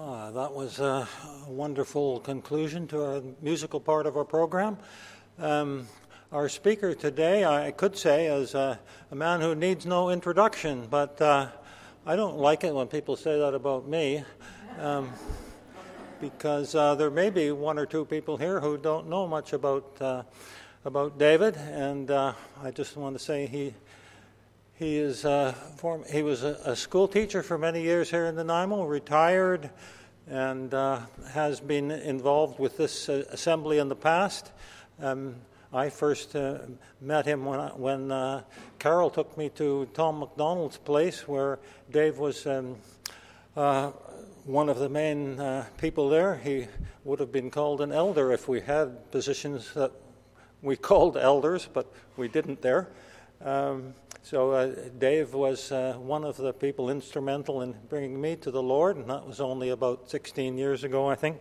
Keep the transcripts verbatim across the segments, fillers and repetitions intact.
Ah, that was a wonderful conclusion to our musical part of our program. Um, our speaker today, I could say, is a, a man who needs no introduction, but uh, I don't like it when people say that about me, um, because uh, there may be one or two people here who don't know much about uh, about David, and uh, I just want to say he he is uh, form, he was a, a school teacher for many years here in Nanaimo, retired, and uh, has been involved with this uh, assembly in the past. Um, I first uh, met him when, I, when uh, Carol took me to Tom MacDonald's place, where Dave was um, uh, one of the main uh, people there. He would have been called an elder if we had positions that we called elders, but we didn't there. Um, so uh, Dave was uh, one of the people instrumental in bringing me to the Lord, and that was only about sixteen years ago, I think.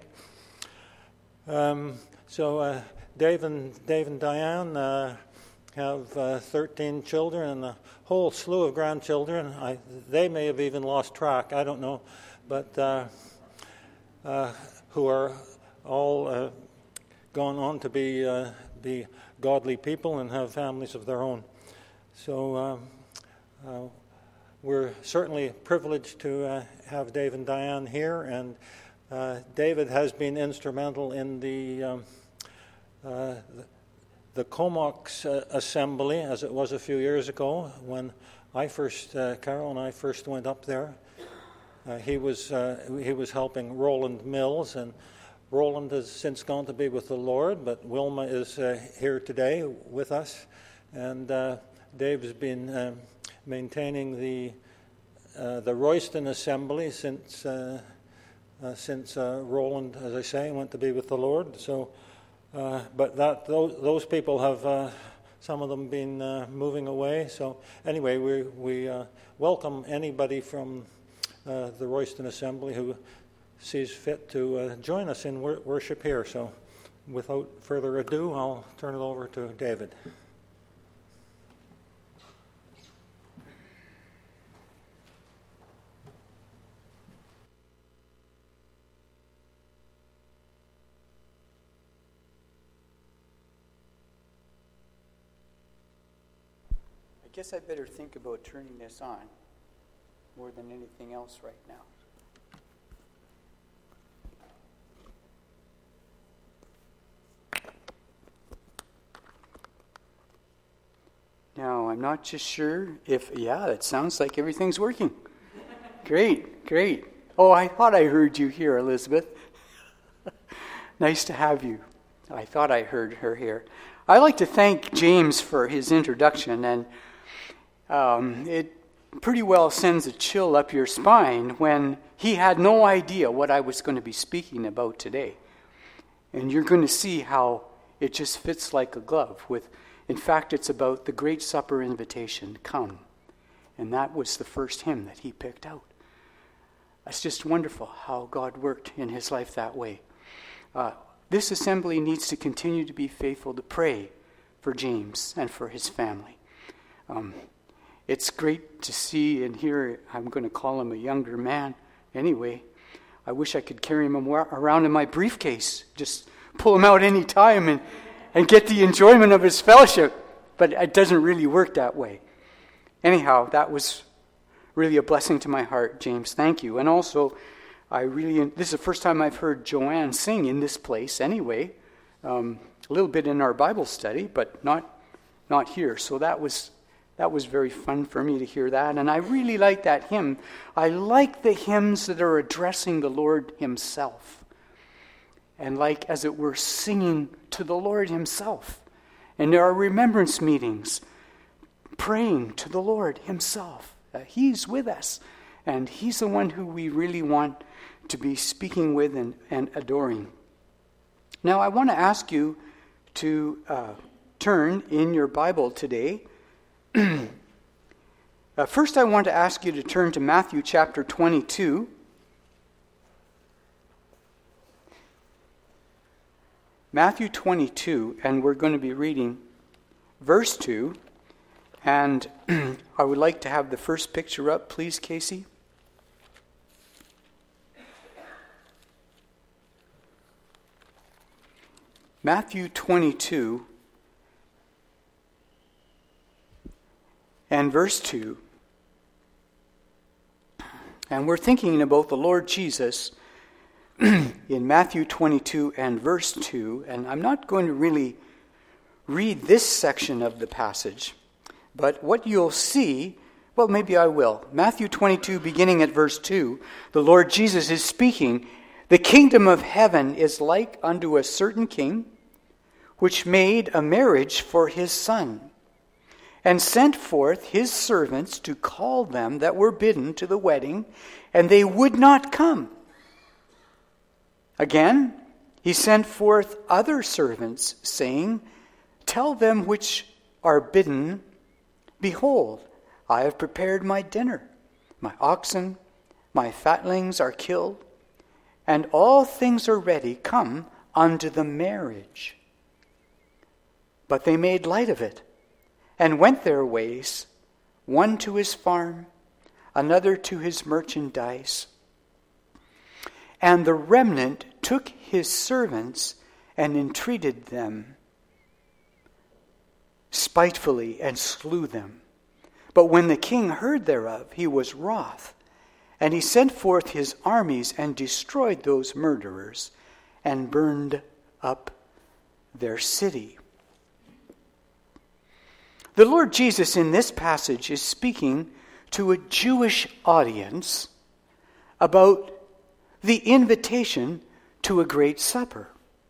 Um, so uh, Dave and Dave and Diane uh, have uh, thirteen children and a whole slew of grandchildren. I, they may have even lost track, I don't know, but uh, uh, who are all uh, gone on to be uh, be godly people and have families of their own. So um, uh, we're certainly privileged to uh, have Dave and Diane here, and uh, David has been instrumental in the um, uh, the Comox uh, assembly, as it was a few years ago when I first, uh, Carol and I first went up there. Uh, he was uh, he was helping Roland Mills, and Roland has since gone to be with the Lord, but Wilma is uh, here today with us, and uh, Dave's been uh, maintaining the uh, the Royston Assembly since uh, uh, since uh, Roland, as I say, went to be with the Lord. So, uh, but that those, those people have uh, some of them been uh, moving away. So anyway, we we uh, welcome anybody from uh, the Royston Assembly who sees fit to uh, join us in wor- worship here. So, without further ado, I'll turn it over to David. I guess I better think about turning this on more than anything else right now. Now, I'm not just sure if, yeah, it sounds like everything's working. Great, great. Oh, I thought I heard you here, Elizabeth. Nice to have you. I thought I heard her here. I'd like to thank James for his introduction, and um, it pretty well sends a chill up your spine when he had no idea what I was going to be speaking about today. And you're going to see how it just fits like a glove. With, in fact, it's about the Great Supper invitation, come. And that was the first hymn that he picked out. It's just wonderful how God worked in his life that way. Uh, this assembly needs to continue to be faithful to pray for James and for his family. Um, it's great to see and hear, I'm going to call him a younger man anyway. I wish I could carry him around in my briefcase, just pull him out any time and, and get the enjoyment of his fellowship. But it doesn't really work that way. Anyhow, that was really a blessing to my heart, James. Thank you. And also, I really, this is the first time I've heard Joanne sing in this place anyway. Um, a little bit in our Bible study, but not not here. So that was that was very fun for me to hear that. And I really like that hymn. I like the hymns that are addressing the Lord himself. And like, as it were, singing to the Lord himself. And there are remembrance meetings praying to the Lord himself. Uh, he's with us. And he's the one who we really want to be speaking with and, and adoring. Now, I want to ask you to uh, turn in your Bible today. uh, first, I want to ask you to turn to Matthew chapter twenty-two. Matthew twenty-two, and we're going to be reading verse two. And I would like to have the first picture up, please, Casey. Matthew twenty-two and verse two. And we're thinking about the Lord Jesus in Matthew twenty-two and verse two. And I'm not going to really read this section of the passage, but what you'll see, well, maybe I will. Matthew twenty-two, beginning at verse two, the Lord Jesus is speaking. The kingdom of heaven is like unto a certain king, which made a marriage for his son, and sent forth his servants to call them that were bidden to the wedding, and they would not come. Again, he sent forth other servants, saying, Tell them which are bidden, Behold, I have prepared my dinner. My oxen, my fatlings are killed, and all things are ready. Come unto the marriage. But they made light of it, and went their ways, one to his farm, another to his merchandise. And the remnant took his servants and entreated them spitefully, and slew them. But when the king heard thereof, he was wroth, and he sent forth his armies and destroyed those murderers, and burned up their city. The Lord Jesus in this passage is speaking to a Jewish audience about the invitation to a great supper.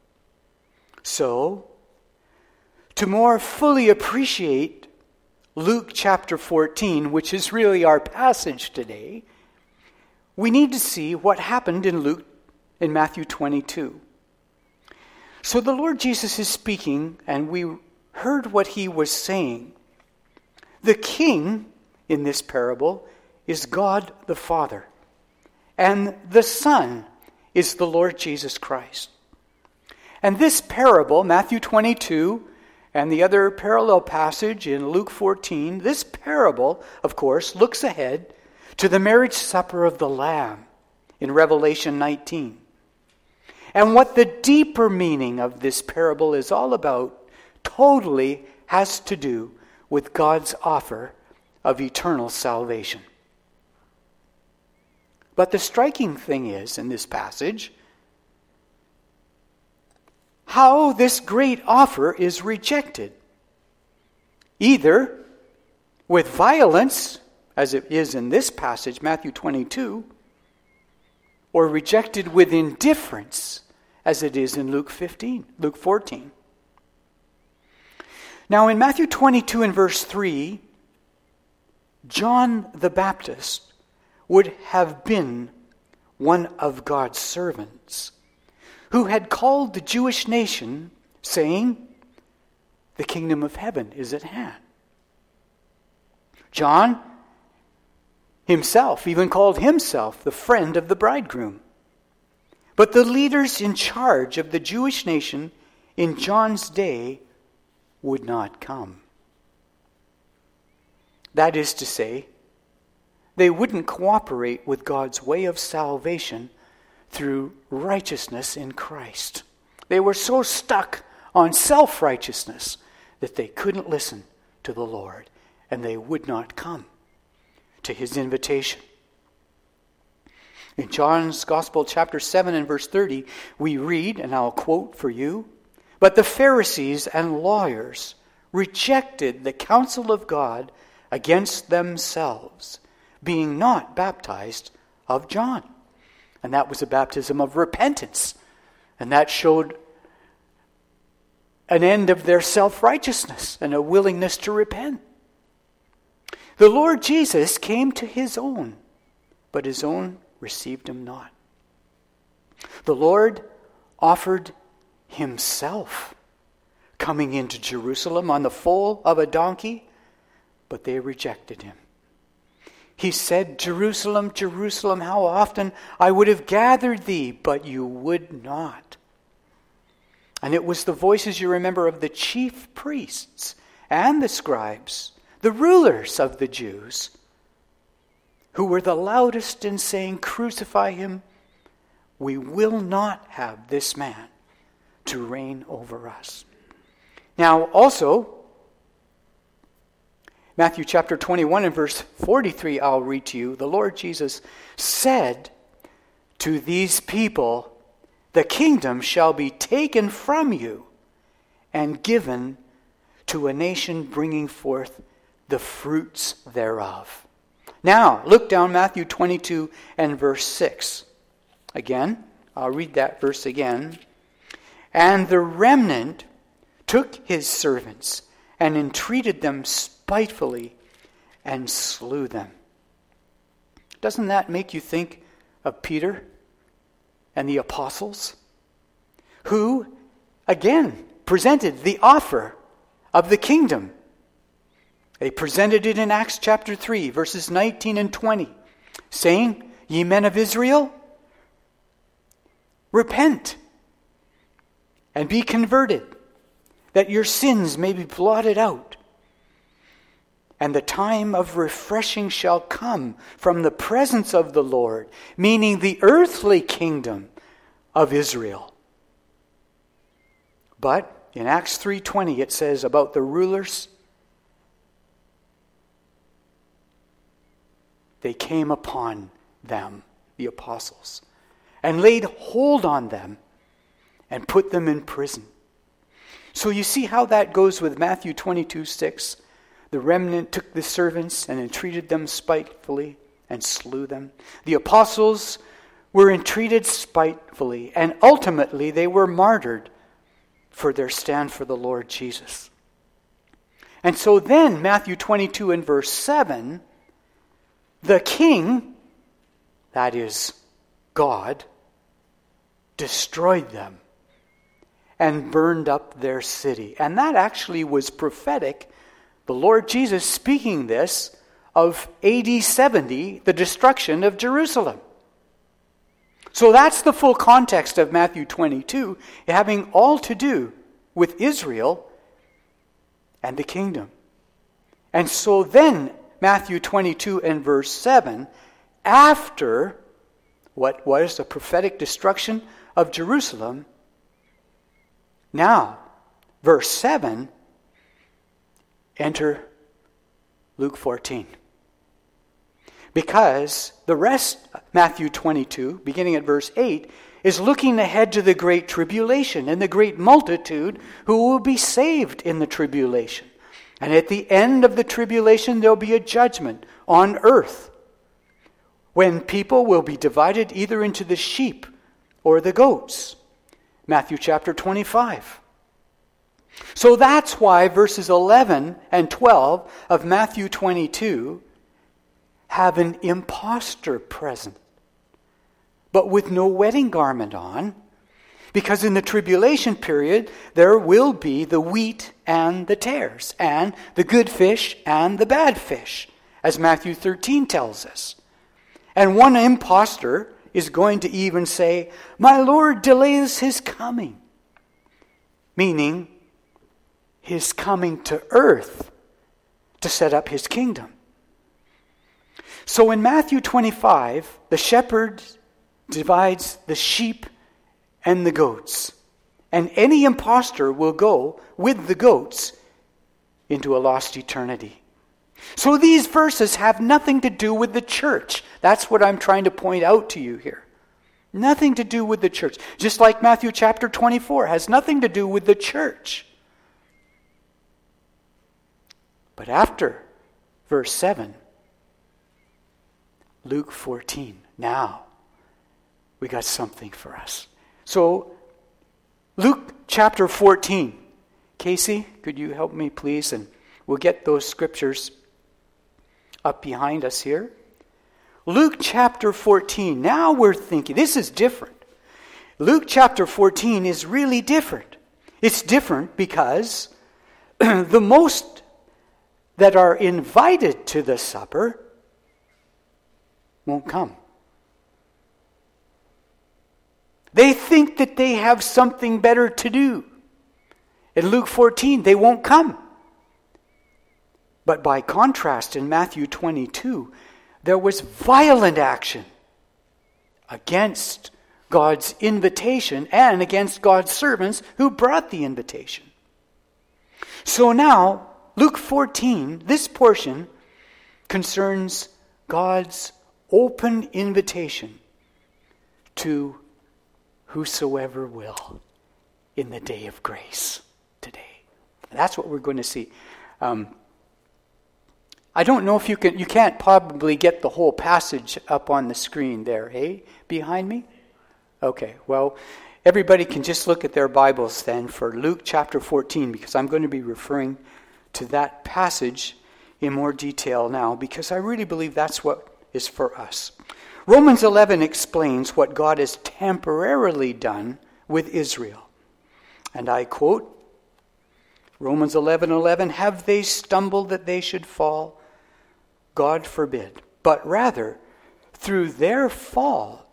So, to more fully appreciate Luke chapter fourteen, which is really our passage today, we need to see what happened in Luke, in Matthew twenty-two. So the Lord Jesus is speaking, and we heard what he was saying. The king in this parable is God the Father, and the Son is the Lord Jesus Christ. And this parable, Matthew twenty-two, and the other parallel passage in Luke fourteen, this parable, of course, looks ahead to the marriage supper of the Lamb in Revelation nineteen. And what the deeper meaning of this parable is all about totally has to do with God's offer of eternal salvation. But the striking thing is, in this passage, how this great offer is rejected. Either with violence, as it is in this passage, Matthew twenty-two, or rejected with indifference, as it is in Luke fifteen, Luke fourteen. Now in Matthew twenty-two and verse three, John the Baptist would have been one of God's servants, who had called the Jewish nation, saying, the kingdom of heaven is at hand. John himself even called himself the friend of the bridegroom. But the leaders in charge of the Jewish nation in John's day would not come. That is to say, they wouldn't cooperate with God's way of salvation through righteousness in Christ. They were so stuck on self-righteousness that they couldn't listen to the Lord, and they would not come to his invitation. In John's Gospel, chapter seven and verse thirty, we read, and I'll quote for you, "But the Pharisees and lawyers rejected the counsel of God against themselves, being not baptized of John." And that was a baptism of repentance. And that showed an end of their self-righteousness and a willingness to repent. The Lord Jesus came to his own, but his own received him not. The Lord offered himself, coming into Jerusalem on the foal of a donkey, but they rejected him. He said, "Jerusalem, Jerusalem, how often I would have gathered thee, but you would not." And it was the voices, you remember, of the chief priests and the scribes, the rulers of the Jews, who were the loudest in saying, "Crucify him. We will not have this man to reign over us. Now, also, Matthew chapter twenty-one and verse forty-three, I'll read to you. The Lord Jesus said to these people, "The kingdom shall be taken from you and given to a nation bringing forth the fruits thereof." Now, look down Matthew twenty-two and verse six. Again, I'll read that verse again. "And the remnant took his servants and entreated them spitefully and slew them." Doesn't that make you think of Peter and the apostles, who, again, presented the offer of the kingdom? They presented it in Acts chapter three, verses nineteen and twenty, saying, "Ye men of Israel, repent and be converted, that your sins may be blotted out. And the time of refreshing shall come from the presence of the Lord," meaning the earthly kingdom of Israel. But in Acts three twenty it says about the rulers, they came upon them, the apostles, and laid hold on them and put them in prison. So you see how that goes with Matthew twenty-two six. The remnant took the servants and entreated them spitefully and slew them. The apostles were entreated spitefully, and ultimately they were martyred for their stand for the Lord Jesus. And so then, Matthew twenty-two and verse seven, the king, that is God, destroyed them and burned up their city. And that actually was prophetic. The Lord Jesus speaking this of A D seventy, the destruction of Jerusalem. So that's the full context of Matthew twenty-two, having all to do with Israel and the kingdom. And so then, Matthew twenty-two and verse seven, after what was the prophetic destruction of Jerusalem, now, verse seven, enter Luke fourteen. Because the rest, Matthew twenty-two, beginning at verse eight, is looking ahead to the great tribulation and the great multitude who will be saved in the tribulation. And at the end of the tribulation, there'll be a judgment on earth when people will be divided either into the sheep or the goats. Matthew chapter twenty-five. So that's why verses eleven and twelve of Matthew twenty-two have an impostor present, but with no wedding garment on, because in the tribulation period there will be the wheat and the tares, and the good fish and the bad fish, as Matthew thirteen tells us. And one impostor is going to even say, "My Lord delays his coming," meaning his coming to earth to set up his kingdom. So in Matthew twenty-five, the shepherd divides the sheep and the goats. And any impostor will go with the goats into a lost eternity. So these verses have nothing to do with the church. That's what I'm trying to point out to you here. Nothing to do with the church. Just like Matthew chapter twenty-four has nothing to do with the church. But after verse seven, Luke fourteen, now we got something for us. So Luke chapter fourteen. Casey, could you help me please? And we'll get those scriptures up behind us here. Luke chapter fourteen. Now we're thinking, this is different. Luke chapter fourteen is really different. It's different because the most that are invited to the supper won't come. They think that they have something better to do. In Luke fourteen, they won't come. But by contrast, in Matthew twenty-two, there was violent action against God's invitation and against God's servants who brought the invitation. So now, Luke fourteen, this portion concerns God's open invitation to whosoever will in the day of grace today. That's what we're going to see. Um, I don't know if you can, you can't probably get the whole passage up on the screen there, hey, behind me? Okay, well, everybody can just look at their Bibles then for Luke chapter fourteen, because I'm going to be referring to that passage in more detail now, because I really believe that's what is for us. Romans eleven explains what God has temporarily done with Israel. And I quote, Romans eleven eleven, have they stumbled that they should fall? God forbid. But rather, through their fall,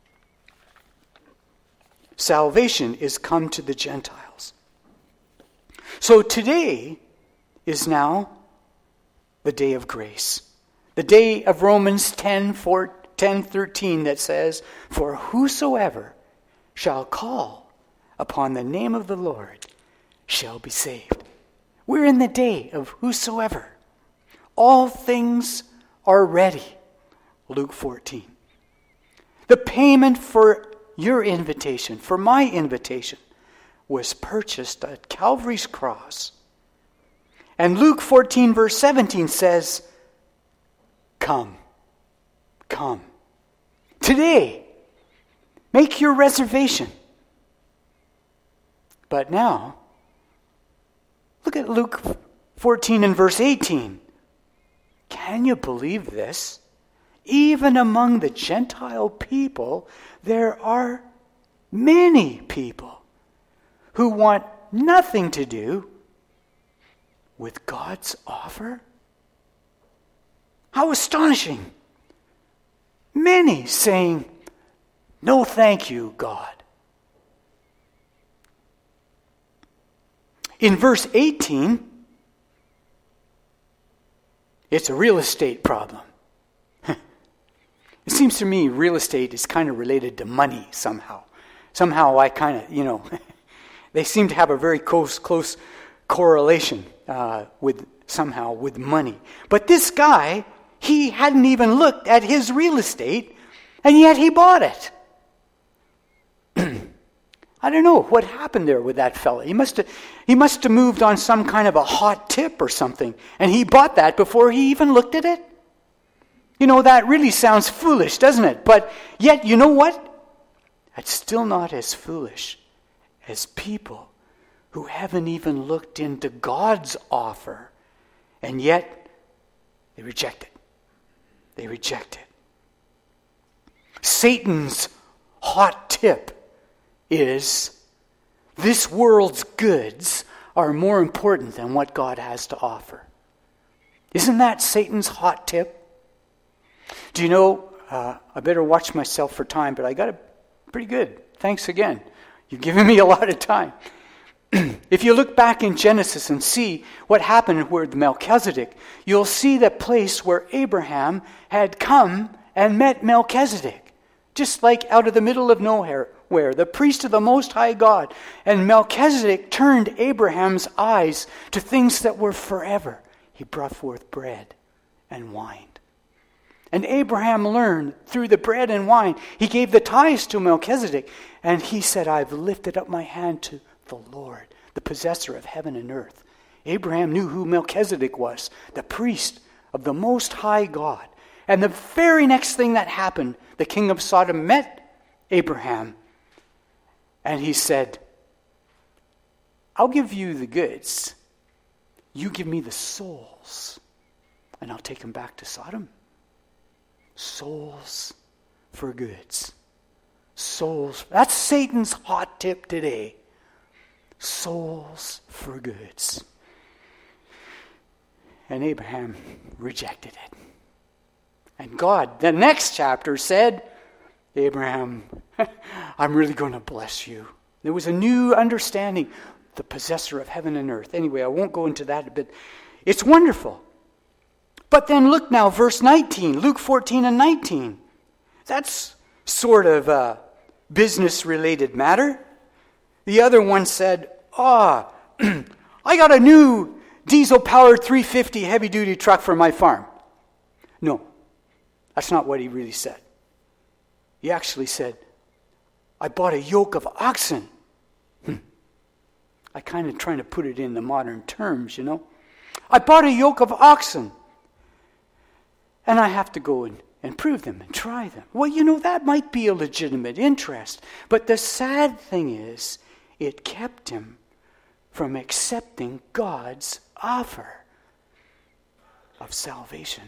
salvation is come to the Gentiles. So today is now the day of grace. The day of Romans ten, four, ten thirteen that says, for whosoever shall call upon the name of the Lord shall be saved. We're in the day of whosoever. All things are ready. Luke fourteen. The payment for your invitation, for my invitation, was purchased at Calvary's cross. And Luke fourteen verse seventeen says, come, come. Today, make your reservation. But now, look at Luke fourteen and verse eighteen. Can you believe this? Even among the Gentile people, there are many people who want nothing to do with God's offer. How astonishing. Many saying, no thank you, God. In verse eighteen, it's a real estate problem. It seems to me real estate is kind of related to money somehow. Somehow I kind of, you know, they seem to have a very close, close correlation uh, with somehow with money. But this guy, he hadn't even looked at his real estate, and yet he bought it. I don't know what happened there with that fella. He must have he must have moved on some kind of a hot tip or something, and he bought that before he even looked at it. You know, that really sounds foolish, doesn't it? But yet, you know what? It's still not as foolish as people who haven't even looked into God's offer, and yet they reject it. They reject it. Satan's hot tip is this world's goods are more important than what God has to offer. Isn't that Satan's hot tip? Do you know, uh, I better watch myself for time, but I got it pretty good. Thanks again. You've given me a lot of time. If you look back in Genesis and see what happened with Melchizedek, you'll see the place where Abraham had come and met Melchizedek. Just like out of the middle of nowhere, where the priest of the Most High God. And Melchizedek turned Abraham's eyes to things that were forever. He brought forth bread and wine. And Abraham learned through the bread and wine. He gave the tithes to Melchizedek. And he said, I've lifted up my hand to the Lord, the possessor of heaven and earth. Abraham knew who Melchizedek was, the priest of the Most High God. And the very next thing that happened, the king of Sodom met Abraham. And he said, I'll give you the goods. You give me the souls. And I'll take them back to Sodom. Souls for goods. Souls. That's Satan's hot tip today. Souls for goods. And Abraham rejected it. And God, the next chapter said, Abraham, I'm really going to bless you. There was a new understanding, the possessor of heaven and earth. Anyway, I won't go into that a bit. It's wonderful. But then look now, verse nineteen, Luke fourteen and nineteen. That's sort of uh, business-related matter. The other one said, ah, oh, I got a new diesel-powered three fifty heavy-duty truck for my farm. No, that's not what he really said. He actually said, I bought a yoke of oxen. Hmm. I kind of trying to put it in the modern terms, you know. I bought a yoke of oxen. And I have to go and, and prove them and try them. Well, you know, that might be a legitimate interest. But the sad thing is, it kept him from accepting God's offer of salvation.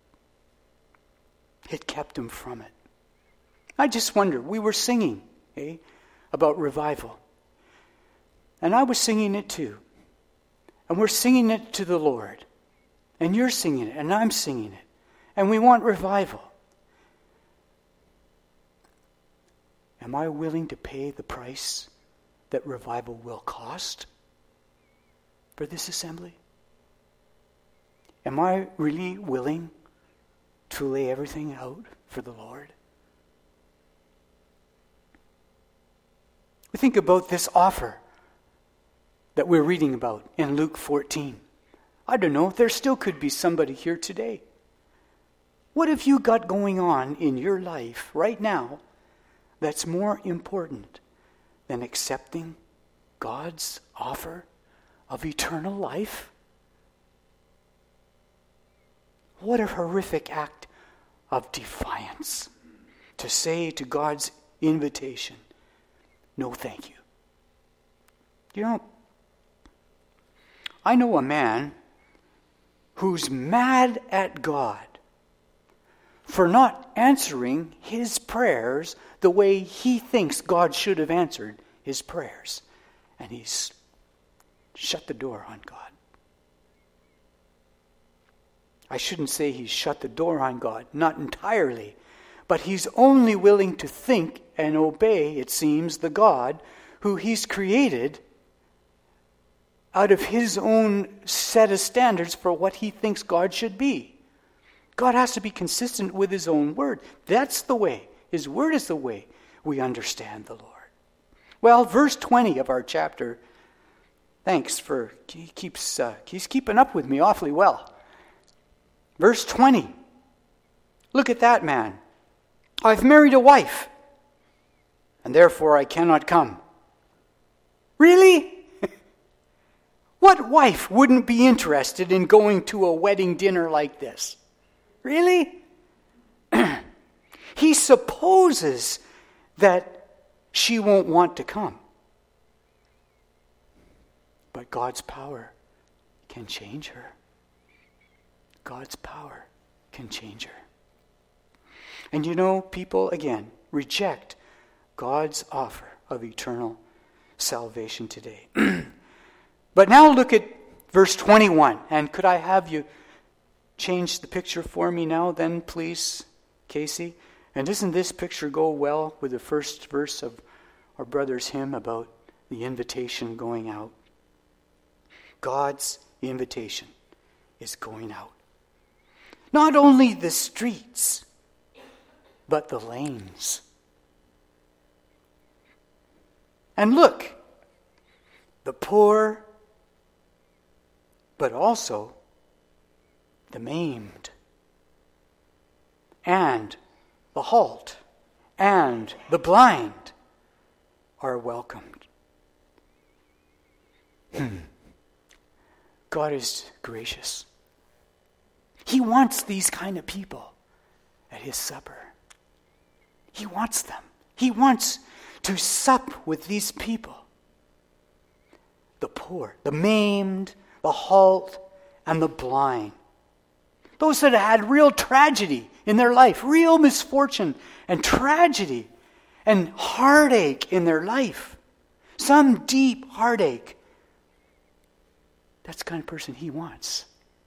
It kept him from it. I just wonder, we were singing eh, about revival. And I was singing it too. And we're singing it to the Lord. And you're singing it, and I'm singing it. And we want revival. Am I willing to pay the price that revival will cost for this assembly? Am I really willing to lay everything out for the Lord? We think about this offer that we're reading about in Luke fourteen. I don't know, there still could be somebody here today. What have you got going on in your life right now that's more important than accepting God's offer of eternal life? What a horrific act of defiance to say to God's invitation, no thank you. You know, I know a man who's mad at God for not answering his prayers the way he thinks God should have answered his prayers. And he's shut the door on God. I shouldn't say he's shut the door on God, not entirely, but he's only willing to think and obey, it seems, the God who he's created out of his own set of standards for what he thinks God should be. God has to be consistent with his own word. That's the way. His word is the way we understand the Lord. Well, verse twenty of our chapter, thanks for, he keeps, uh, he's keeping up with me awfully well. Verse twenty, look at that man. I've married a wife, and therefore I cannot come. Really? What wife wouldn't be interested in going to a wedding dinner like this? Really? He supposes that she won't want to come. But God's power can change her. God's power can change her. And you know, people, again, reject God's offer of eternal salvation today. But now look at verse twenty-one. And could I have you change the picture for me now then, please, Casey? And doesn't this picture go well with the first verse of our brother's hymn about the invitation going out? God's invitation is going out. Not only the streets, but the lanes. And look, the poor, but also the maimed, and the halt, and the blind are welcomed. Hmm. God is gracious. He wants these kind of people at his supper. He wants them. He wants to sup with these people. The poor, the maimed, the halt, and the blind. Those that had real tragedy in their life, real misfortune and tragedy and heartache in their life. Some deep heartache. That's the kind of person he wants.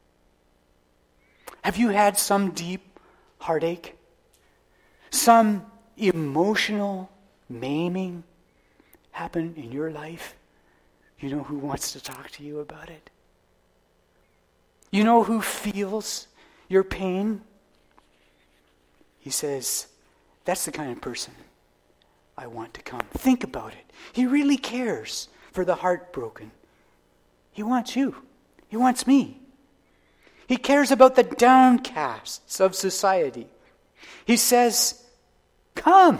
Have you had some deep heartache? Some emotional maiming happen in your life? You know who wants to talk to you about it? You know who feels your pain? He says, that's the kind of person I want to come. Think about it. He really cares for the heartbroken. He wants you. He wants me. He cares about the downcasts of society. He says, come.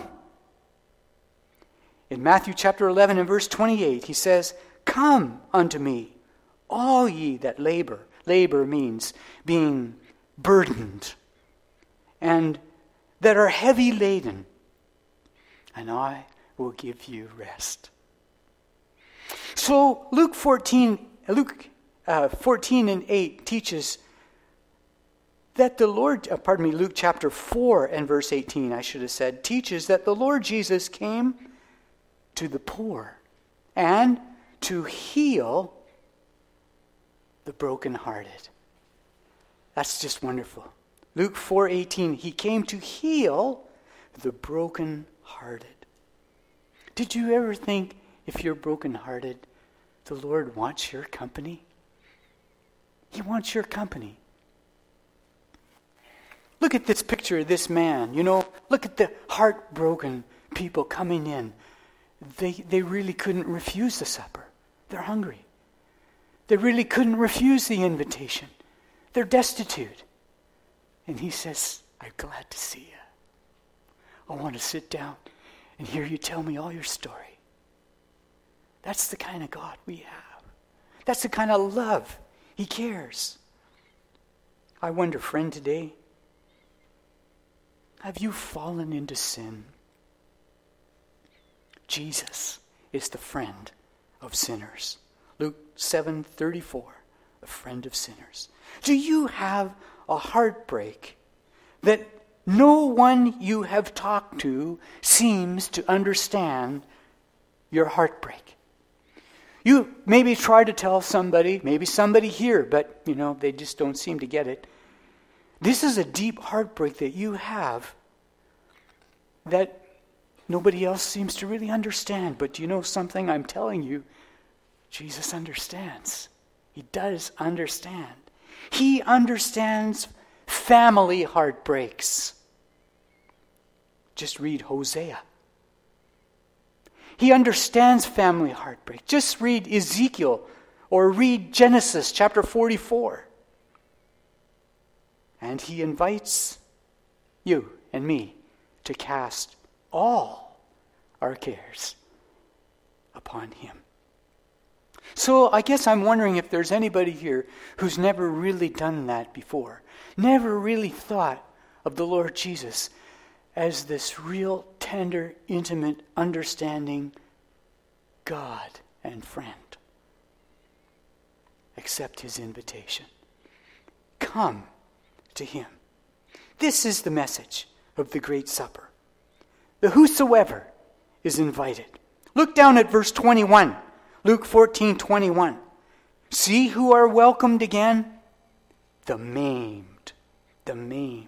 In Matthew chapter eleven and verse twenty-eight, he says, come unto me, all ye that labor. Labor means being burdened and that are heavy laden, and I will give you rest. So Luke fourteen, Luke uh, fourteen and eight teaches that the Lord, uh, pardon me, Luke chapter four and verse eighteen, I should have said, teaches that the Lord Jesus came to the poor and to heal the brokenhearted. That's just wonderful. Luke four eighteen, he came to heal the brokenhearted. Did you ever think, if you're brokenhearted, the Lord wants your company? He wants your company. Look at this picture of this man. You know, look at the heartbroken people coming in. They, they really couldn't refuse the supper. They're hungry. They really couldn't refuse the invitation. They're destitute. And he says, I'm glad to see you. I want to sit down and hear you tell me all your story. That's the kind of God we have. That's the kind of love. He cares. I wonder, friend, today, have you fallen into sin? Jesus is the friend of sinners. Luke seven thirty-four, a friend of sinners. Do you have a heartbreak that no one you have talked to seems to understand your heartbreak? You maybe try to tell somebody, maybe somebody here, but you know, they just don't seem to get it. This is a deep heartbreak that you have that nobody else seems to really understand. But do you know something? I'm telling you, Jesus understands. He does understand. He understands family heartbreaks. Just read Hosea. He understands family heartbreak. Just read Ezekiel or read Genesis chapter forty-four. And he invites you and me to cast all our cares upon him. So I guess I'm wondering if there's anybody here who's never really done that before. Never really thought of the Lord Jesus as this real, tender, intimate, understanding God and friend. Accept his invitation. Come to him. This is the message of the Great Supper. The whosoever is invited. Look down at verse twenty-one. Luke fourteen twenty-one. See who are welcomed again? The maimed. The maimed.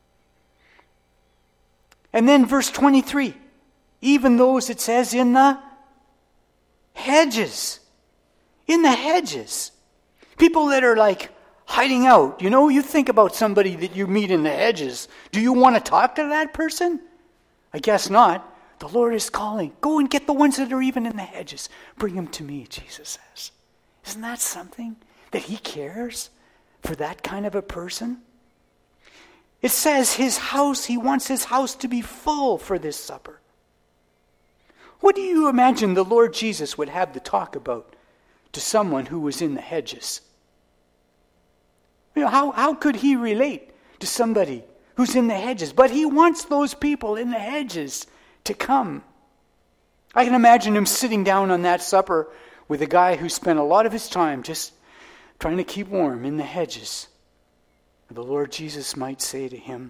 And then verse twenty-three. Even those, it says, in the hedges. In the hedges. People that are like hiding out. You know, you think about somebody that you meet in the hedges. Do you want to talk to that person? I guess not. The Lord is calling. Go and get the ones that are even in the hedges. Bring them to me, Jesus says. Isn't that something? That he cares for that kind of a person? It says his house, he wants his house to be full for this supper. What do you imagine the Lord Jesus would have to talk about to someone who was in the hedges? You know, how, how could he relate to somebody who's in the hedges? But he wants those people in the hedges to come. I can imagine him sitting down on that supper with a guy who spent a lot of his time just trying to keep warm in the hedges. The Lord Jesus might say to him,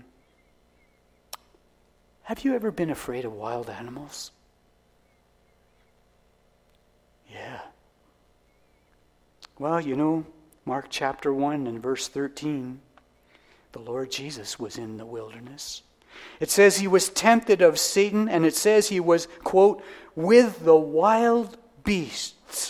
have you ever been afraid of wild animals? Yeah. Well, you know, Mark chapter one and verse thirteen, the Lord Jesus was in the wilderness. It says he was tempted of Satan, and it says he was, quote, with the wild beasts.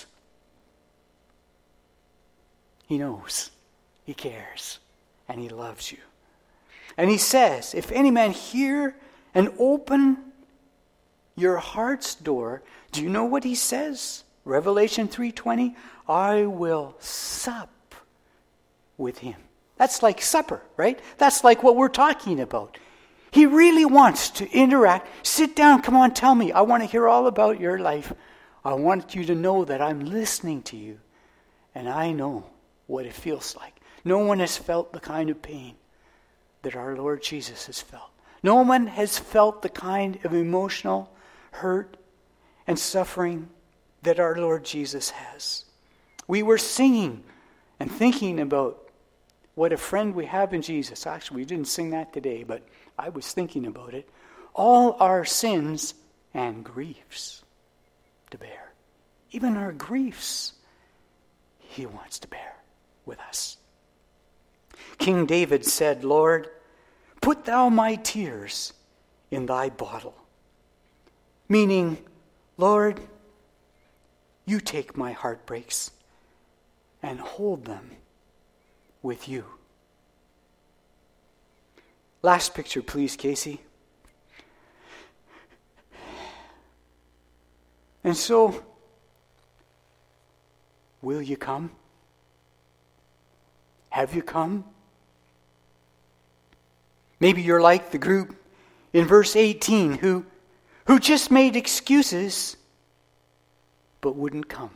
He knows, he cares, and he loves you. And he says, if any man hear and open your heart's door, do you know what he says? Revelation three twenty, I will sup with him. That's like supper, right? That's like what we're talking about. He really wants to interact. Sit down, come on, tell me. I want to hear all about your life. I want you to know that I'm listening to you. And I know what it feels like. No one has felt the kind of pain that our Lord Jesus has felt. No one has felt the kind of emotional hurt and suffering that our Lord Jesus has. We were singing and thinking about what a friend we have in Jesus. Actually, we didn't sing that today, but I was thinking about it. All our sins and griefs to bear. Even our griefs, he wants to bear with us. King David said, Lord, put thou my tears in thy bottle. Meaning, Lord, you take my heartbreaks and hold them with you. Last picture, please, Casey. And so, will you come? Have you come? Maybe you're like the group in verse eighteen who, who just made excuses but wouldn't come.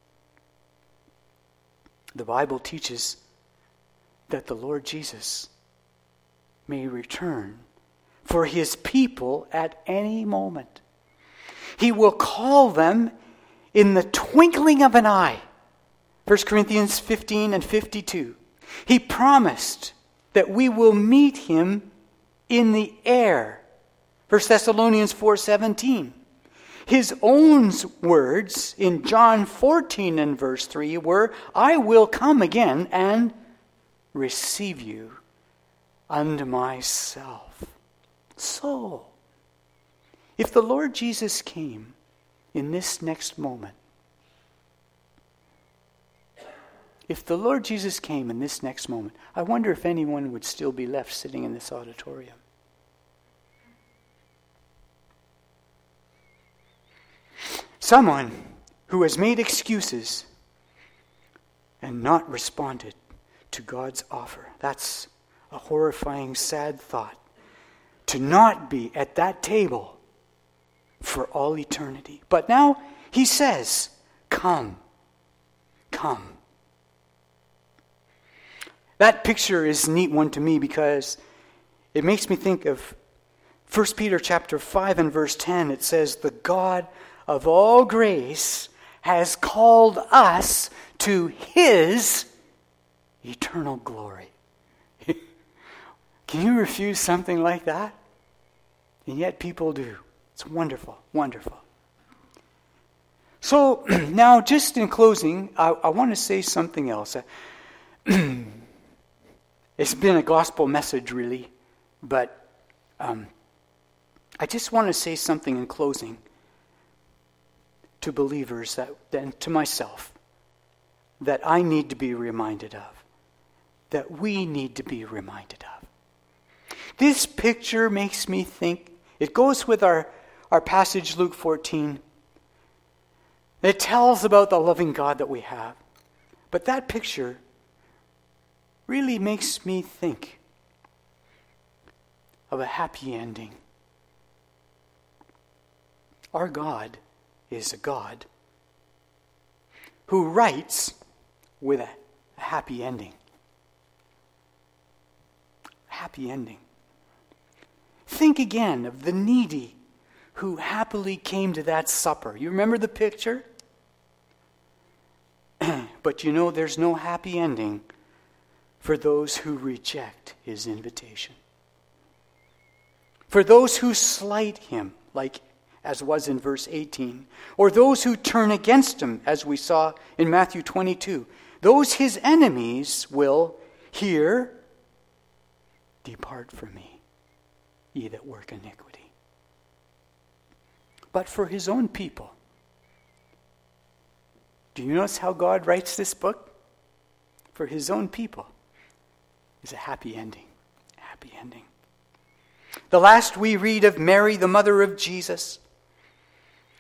The Bible teaches that the Lord Jesus may return for his people at any moment. He will call them in the twinkling of an eye. First Corinthians fifteen and fifty-two. He promised that we will meet him in the air. First Thessalonians four seventeen. His own words in John fourteen and verse three were, I will come again and receive you unto myself. So, if the Lord Jesus came in this next moment, if the Lord Jesus came in this next moment, I wonder if anyone would still be left sitting in this auditorium. Someone who has made excuses and not responded to God's offer. That's a horrifying, sad thought. To not be at that table for all eternity. But now he says, come, come. That picture is a neat one to me because it makes me think of First Peter chapter five and verse ten. It says, the God of all grace has called us to his eternal glory. Can you refuse something like that? And yet people do. It's wonderful, wonderful. So now, just in closing, I, I want to say something else. It's been a gospel message, really, but um, I just want to say something in closing to believers, that, and to myself, that I need to be reminded of, that we need to be reminded of. This picture makes me think, it goes with our, our passage, Luke fourteen. It tells about the loving God that we have. But that picture really makes me think of a happy ending. Our God is a God who writes with a, a happy ending. A happy ending. Think again of the needy who happily came to that supper. You remember the picture? But you know there's no happy ending for those who reject his invitation. For those who slight him, like as was in verse eighteen, or those who turn against him, as we saw in Matthew twenty-two, those his enemies will hear, depart from me, ye that work iniquity. But for his own people, do you notice how God writes this book? For his own people is a happy ending. A happy ending. The last we read of Mary, the mother of Jesus,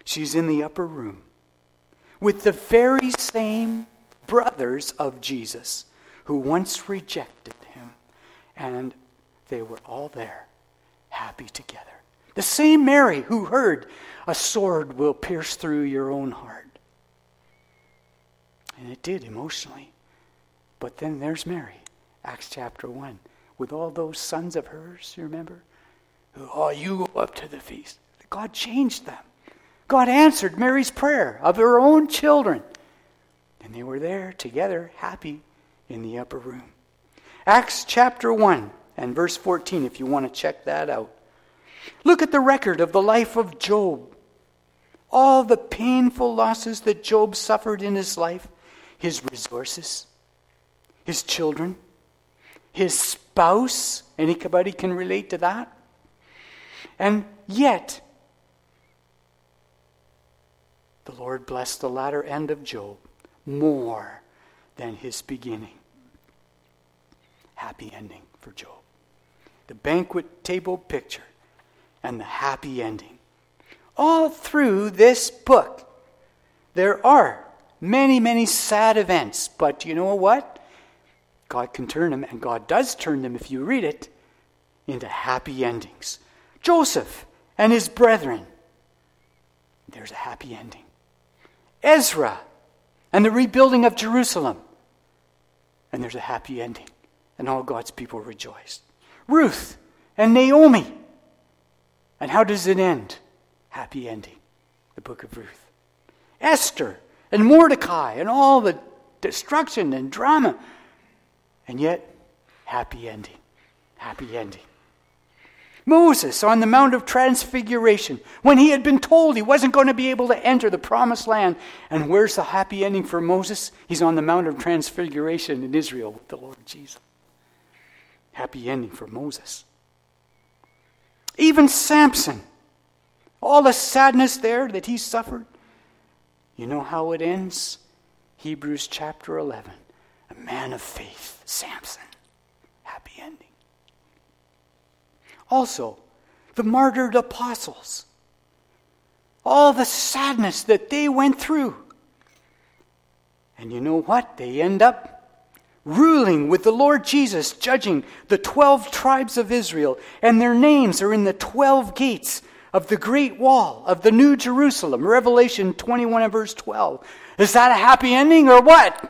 She's in the upper room with the very same brothers of Jesus who once rejected him. And they were all there, happy together. The same Mary who heard, a sword will pierce through your own heart. And it did emotionally. But then there's Mary, Acts chapter one, with all those sons of hers, you remember? Who, oh, you go up to the feast. God changed them. God answered Mary's prayer of her own children. And they were there together, happy in the upper room. Acts chapter one and verse fourteen, if you want to check that out. Look at the record of the life of Job. All the painful losses that Job suffered in his life, his resources, his children, his spouse. Anybody can relate to that? And yet, the Lord blessed the latter end of Job more than his beginning. Happy ending for Job. The banquet table picture and the happy ending. All through this book, there are many, many sad events, but you know what? God can turn them, and God does turn them if you read it, into happy endings. Joseph and his brethren, there's a happy ending. Ezra and the rebuilding of Jerusalem, and there's a happy ending, and all God's people rejoiced. Ruth and Naomi, and how does it end? Happy ending, the book of Ruth. Esther and Mordecai and all the destruction and drama, and yet happy ending, happy ending. Moses on the Mount of Transfiguration, when he had been told he wasn't going to be able to enter the promised land. And where's the happy ending for Moses? He's on the Mount of Transfiguration in Israel with the Lord Jesus. Happy ending for Moses. Even Samson, all the sadness there that he suffered. You know how it ends? Hebrews chapter eleven. A man of faith, Samson. Happy ending. Also, the martyred apostles. All the sadness that they went through. And you know what? They end up ruling with the Lord Jesus, judging the twelve tribes of Israel. And their names are in the twelve gates of the great wall of the New Jerusalem. Revelation twenty-one and verse twelve. Is that a happy ending or what?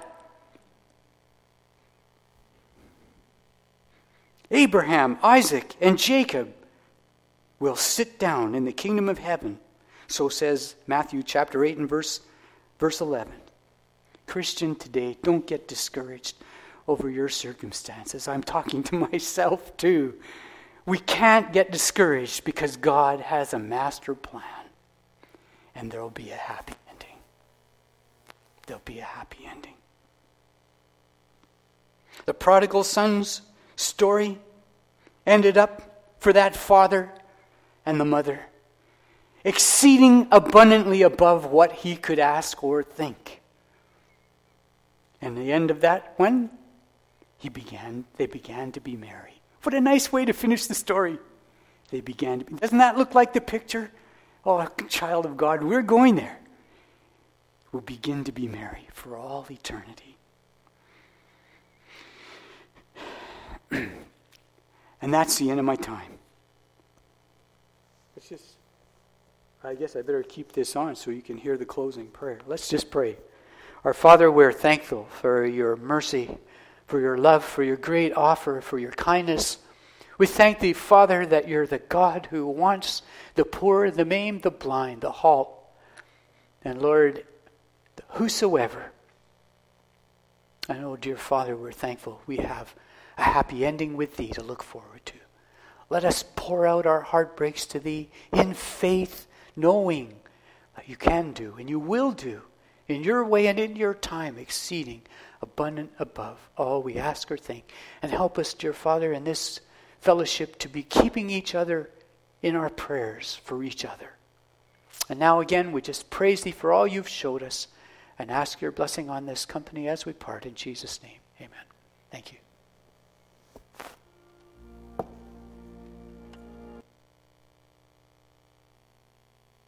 Abraham, Isaac, and Jacob will sit down in the kingdom of heaven. So says Matthew chapter eight and verse, verse eleven. Christian today, don't get discouraged over your circumstances. I'm talking to myself too. We can't get discouraged because God has a master plan. And there will be a happy ending. There'll be a happy ending. The prodigal son's story ended up for that father and the mother exceeding abundantly above what he could ask or think. And the end of that one, he began they began to be merry. What a nice way to finish the story. They began to be. Doesn't that look like the picture? Oh, child of God, we're going there. We'll begin to be merry for all eternity. And that's the end of my time. Let's just, I guess I better keep this on so you can hear the closing prayer. Let's just pray. Our Father, we're thankful for your mercy, for your love, for your great offer, for your kindness. We thank thee, Father, that you're the God who wants the poor, the maimed, the blind, the halt. And Lord, whosoever. And oh, dear Father, we're thankful we have a happy ending with thee to look forward to. Let us pour out our heartbreaks to thee in faith, knowing that you can do and you will do in your way and in your time, exceeding abundant above all we ask or think. And help us, dear Father, in this fellowship to be keeping each other in our prayers for each other. And now again, we just praise thee for all you've showed us and ask your blessing on this company as we part in Jesus' name. Amen. Thank you.